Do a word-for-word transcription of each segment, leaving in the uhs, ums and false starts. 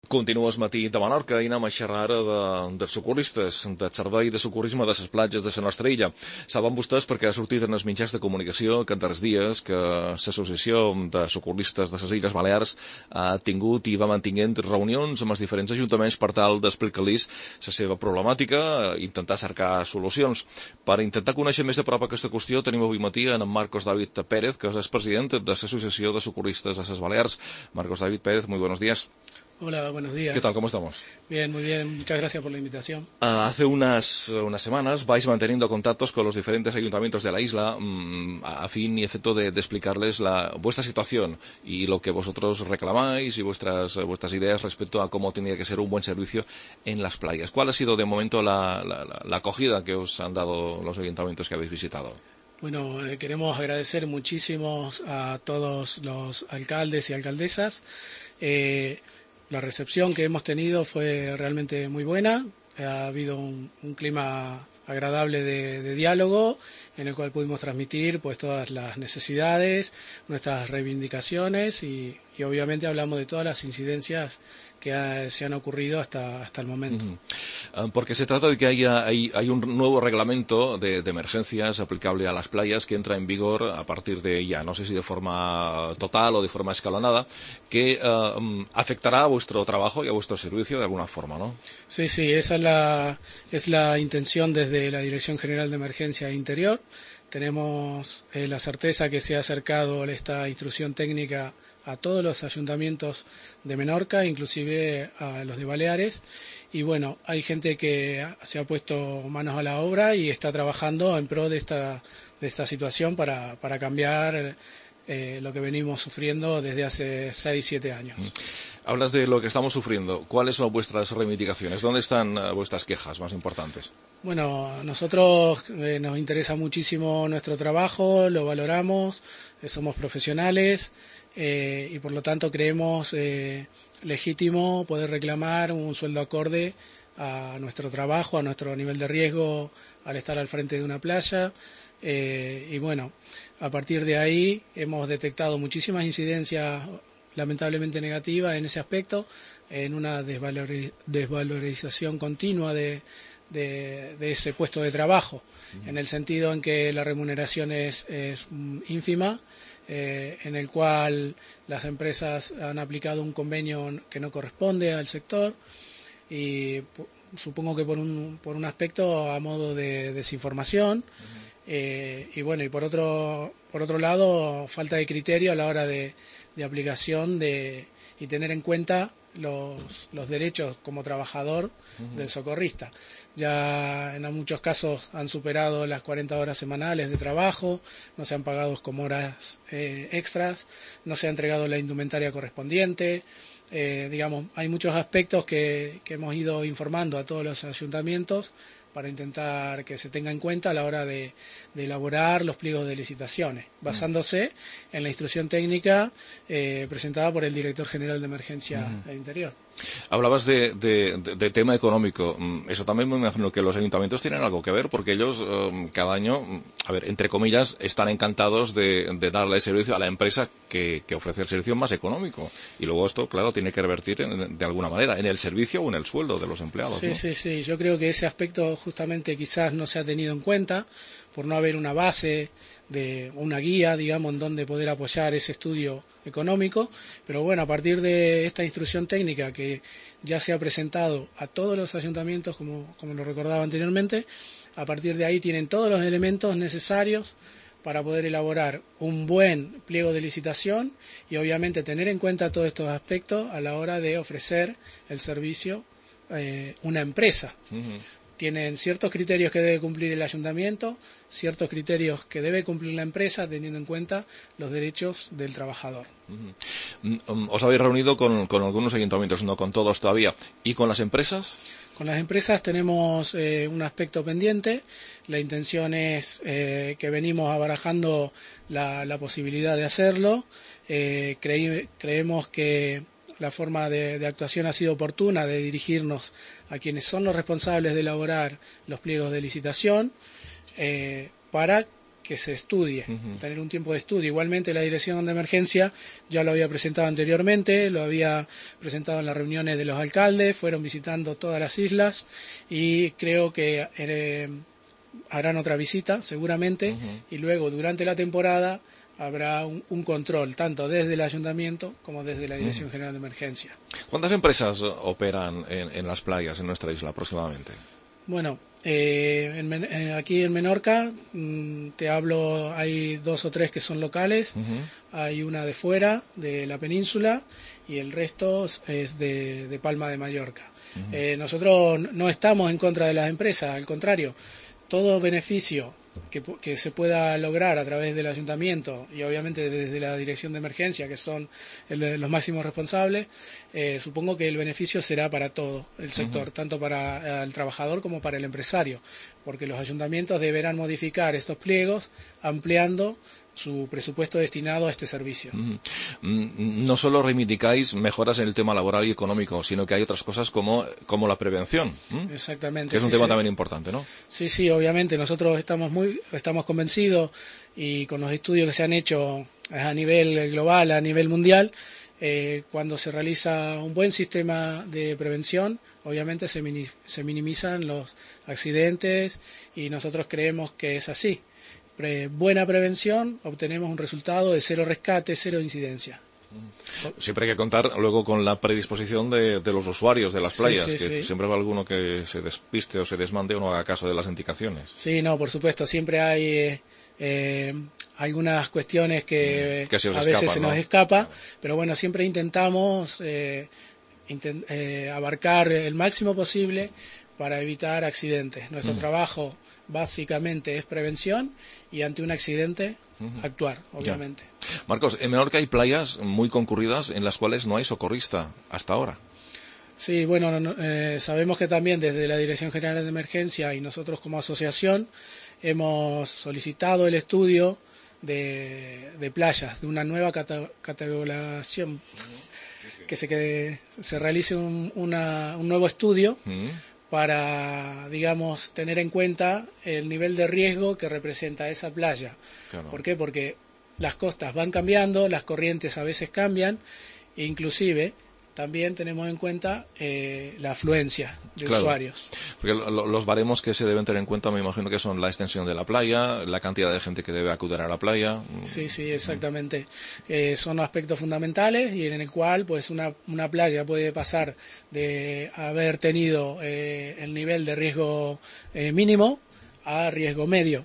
Continua el matí de Menorca i anem a xerrar ara de, dels socorristes, del servei de socorrisme de les platges de la nostra illa. Saben vostès, perquè ha sortit en els mitjans de comunicació que en darrers dies que l'Associació de Socorristes de les Illes Balears ha tingut i va mantinguent reunions amb els diferents ajuntaments per tal d'explicar-los la seva problemàtica, intentar cercar solucions. Per intentar conèixer més de prop aquesta qüestió tenim avui matí en Marcos David Pérez, que és president de l'Associació de Socorristes de les Balears. Marcos David Pérez, muy buenos días. Hola, buenos días. ¿Qué tal? ¿Cómo estamos? Bien, muy bien. Muchas gracias por la invitación. Uh, hace unas, unas semanas vais manteniendo contactos con los diferentes ayuntamientos de la isla um, a fin y efecto de, de explicarles la, vuestra situación y lo que vosotros reclamáis y vuestras, vuestras ideas respecto a cómo tenía que ser un buen servicio en las playas. ¿Cuál ha sido de momento la, la, la, la acogida que os han dado los ayuntamientos que habéis visitado? Bueno, eh, queremos agradecer muchísimo a todos los alcaldes y alcaldesas. Eh, La recepción que hemos tenido fue realmente muy buena. Ha habido un, un clima agradable de, de diálogo en el cual pudimos transmitir pues todas las necesidades, nuestras reivindicaciones y, y obviamente hablamos de todas las incidencias que ha, se han ocurrido hasta, hasta el momento. Uh-huh. Porque se trata de que haya, hay, hay un nuevo reglamento de, de emergencias aplicable a las playas que entra en vigor a partir de ya, no sé si de forma total o de forma escalonada, que uh, afectará a vuestro trabajo y a vuestro servicio de alguna forma, ¿no? Sí, sí, esa es la, es la intención desde la Dirección General de Emergencia e Interior. Tenemos eh, la certeza que se ha acercado esta instrucción técnica a todos los ayuntamientos de Menorca, inclusive a los de Baleares, y bueno, hay gente que se ha puesto manos a la obra y está trabajando en pro de esta, de esta situación para, para cambiar eh, lo que venimos sufriendo desde hace seis, siete años. Hablas de lo que estamos sufriendo. ¿Cuáles son vuestras reivindicaciones? ¿Dónde están uh, vuestras quejas más importantes? Bueno, a nosotros eh, nos interesa muchísimo nuestro trabajo, lo valoramos, eh, somos profesionales eh, y por lo tanto creemos eh, legítimo poder reclamar un sueldo acorde a nuestro trabajo, a nuestro nivel de riesgo al estar al frente de una playa. Eh, y bueno, a partir de ahí hemos detectado muchísimas incidencias lamentablemente negativas en ese aspecto, en una desvalori- desvalorización continua de De, de ese puesto de trabajo, uh-huh. En el sentido en que la remuneración es, es ínfima, eh, en el cual las empresas han aplicado un convenio que no corresponde al sector y p- supongo que por un, por un aspecto a modo de desinformación, uh-huh. eh, y bueno, y por otro, por otro lado falta de criterio a la hora de, de aplicación de, y tener en cuenta los, los derechos como trabajador uh-huh. del socorrista. Ya en muchos casos han superado las cuarenta horas semanales de trabajo, no se han pagado como horas eh, extras, no se ha entregado la indumentaria correspondiente. Eh, digamos, hay muchos aspectos que, que hemos ido informando a todos los ayuntamientos para intentar que se tenga en cuenta a la hora de, de elaborar los pliegos de licitaciones, basándose mm. en la instrucción técnica eh, presentada por el Director General de Emergencia mm. del Interior. Hablabas de, de, de, de tema económico. Eso también me imagino que los ayuntamientos tienen algo que ver, porque ellos um, cada año, a ver, entre comillas, están encantados de, de darle servicio a la empresa que, que ofrece el servicio más económico. Y luego esto, claro, tiene que revertir en, de alguna manera en el servicio o en el sueldo de los empleados. Sí, ¿no? sí, sí. Yo creo que ese aspecto justamente quizás no se ha tenido en cuenta por no haber una base de una guía, digamos, en donde poder apoyar ese estudio económico, pero bueno, a partir de esta instrucción técnica que ya se ha presentado a todos los ayuntamientos, como, como lo recordaba anteriormente, a partir de ahí tienen todos los elementos necesarios para poder elaborar un buen pliego de licitación y obviamente tener en cuenta todos estos aspectos a la hora de ofrecer el servicio eh, una empresa. Uh-huh. Tienen ciertos criterios que debe cumplir el ayuntamiento, ciertos criterios que debe cumplir la empresa, teniendo en cuenta los derechos del trabajador. Uh-huh. ¿Os habéis reunido con, con algunos ayuntamientos, no con todos todavía? ¿Y con las empresas? Con las empresas tenemos eh, un aspecto pendiente. La intención es eh, que venimos abarajando la, la posibilidad de hacerlo. Eh, creí, creemos que la forma de, de actuación ha sido oportuna, de dirigirnos a quienes son los responsables de elaborar los pliegos de licitación, eh, para que se estudie, Uh-huh. tener un tiempo de estudio. Igualmente la dirección de emergencia ya lo había presentado anteriormente, lo había presentado en las reuniones de los alcaldes, fueron visitando todas las islas y creo que eh, harán otra visita seguramente uh-huh. y luego durante la temporada habrá un, un control tanto desde el ayuntamiento como desde la Dirección uh-huh. General de Emergencia. ¿Cuántas empresas operan en, en las playas en nuestra isla aproximadamente? Bueno, eh, en, en, aquí en Menorca mmm, te hablo, hay dos o tres que son locales, uh-huh. hay una de fuera de la península y el resto es de, de Palma de Mallorca. Uh-huh. Eh, nosotros no estamos en contra de las empresas, al contrario, todo beneficio que, que se pueda lograr a través del ayuntamiento y obviamente desde la dirección de emergencia, que son el, los máximos responsables, eh, supongo que el beneficio será para todo el sector, uh-huh. tanto para el trabajador como para el empresario, porque los ayuntamientos deberán modificar estos pliegos ampliando su presupuesto destinado a este servicio. Mm. No solo reivindicáis mejoras en el tema laboral y económico, sino que hay otras cosas como, como la prevención. ¿Mm? Exactamente. Que es un sí, tema sí. también importante, ¿no? Sí, sí, obviamente. Nosotros estamos muy, estamos convencidos y con los estudios que se han hecho a nivel global, a nivel mundial, eh, cuando se realiza un buen sistema de prevención, obviamente se, mini, se minimizan los accidentes y nosotros creemos que es así. Pre, buena prevención, obtenemos un resultado de cero rescate, cero incidencia. Siempre hay que contar luego con la predisposición de, de los usuarios de las playas, sí, sí, que sí. siempre va alguno que se despiste o se desmande o no haga caso de las indicaciones. Sí, no, por supuesto, siempre hay eh, eh, algunas cuestiones que, que se os a veces escapan, se ¿no? nos escapa, pero bueno, siempre intentamos eh, intent, eh, abarcar el máximo posible para evitar accidentes. Nuestro mm. trabajo básicamente es prevención y ante un accidente uh-huh. actuar, obviamente. Ya. Marcos, en Menorca hay playas muy concurridas en las cuales no hay socorrista hasta ahora. Sí, bueno, no, eh, sabemos que también desde la Dirección General de Emergencia y nosotros como asociación hemos solicitado el estudio de, de playas, de una nueva cata- categorización, uh-huh. que se, que se realice un, una, un nuevo estudio uh-huh. para, digamos, tener en cuenta el nivel de riesgo que representa esa playa. Claro. ¿Por qué? Porque las costas van cambiando, las corrientes a veces cambian, e inclusive también tenemos en cuenta eh, la afluencia de claro. usuarios. Porque lo, los baremos que se deben tener en cuenta, me imagino que son la extensión de la playa, la cantidad de gente que debe acudir a la playa. Sí, sí, exactamente. Eh, son aspectos fundamentales y en el cual pues una, una playa puede pasar de haber tenido eh, el nivel de riesgo eh, mínimo a riesgo medio,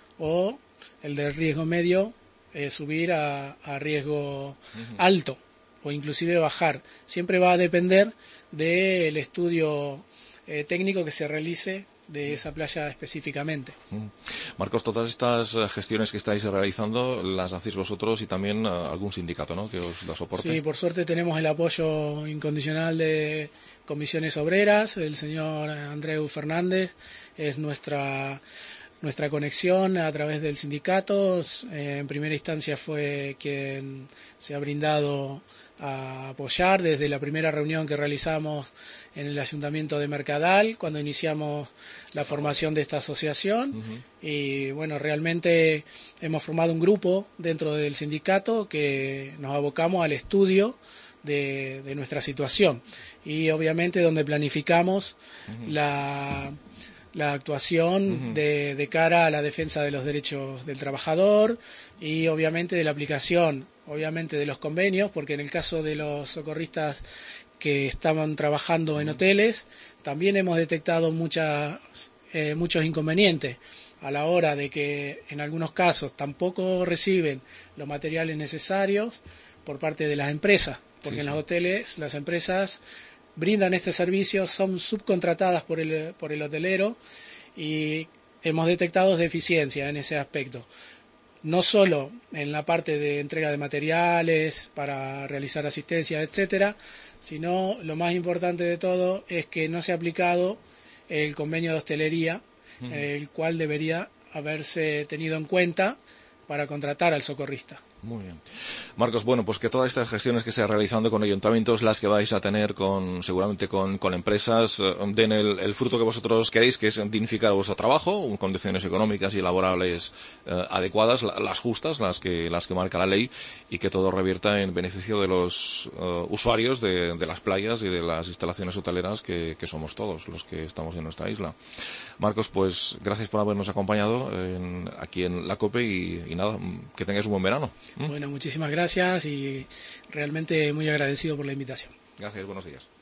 o el de riesgo medio eh, subir a, a riesgo uh-huh. alto, o inclusive bajar. Siempre va a depender del estudio eh, técnico que se realice de esa playa específicamente. Marcos, todas estas gestiones que estáis realizando las hacéis vosotros y también uh, algún sindicato, ¿no?, que os da soporte. Sí, por suerte tenemos el apoyo incondicional de comisiones obreras. El señor Andreu Fernández es nuestra nuestra conexión a través del sindicato. Eh, en primera instancia fue quien se ha brindado a apoyar desde la primera reunión que realizamos en el Ayuntamiento de Mercadal, cuando iniciamos la formación de esta asociación. Uh-huh. Y bueno, realmente hemos formado un grupo dentro del sindicato que nos abocamos al estudio de, de nuestra situación y obviamente donde planificamos uh-huh. la... la actuación uh-huh. de, de cara a la defensa de los derechos del trabajador y obviamente de la aplicación, obviamente de los convenios, porque en el caso de los socorristas que estaban trabajando uh-huh. en hoteles, también hemos detectado muchas, eh, muchos inconvenientes a la hora de que en algunos casos tampoco reciben los materiales necesarios por parte de las empresas, porque sí, en sí. los hoteles las empresas brindan este servicio, son subcontratadas por el, por el hotelero y hemos detectado deficiencias en ese aspecto. No solo en la parte de entrega de materiales para realizar asistencia, etcétera, sino lo más importante de todo es que no se ha aplicado el convenio de hostelería, uh-huh. el cual debería haberse tenido en cuenta para contratar al socorrista. Muy bien. Marcos, bueno, pues que todas estas gestiones que estáis realizando con ayuntamientos, las que vais a tener con, seguramente con, con empresas, eh, den el, el fruto que vosotros queréis, que es dignificar vuestro trabajo, con condiciones económicas y laborales eh, adecuadas, la, las justas, las que, las que marca la ley, y que todo revierta en beneficio de los uh, usuarios de, de las playas y de las instalaciones hoteleras que, que somos todos los que estamos en nuestra isla. Marcos, pues gracias por habernos acompañado en, aquí en la COPE y, y nada, que tengáis un buen verano. Bueno, muchísimas gracias y realmente muy agradecido por la invitación. Gracias, buenos días.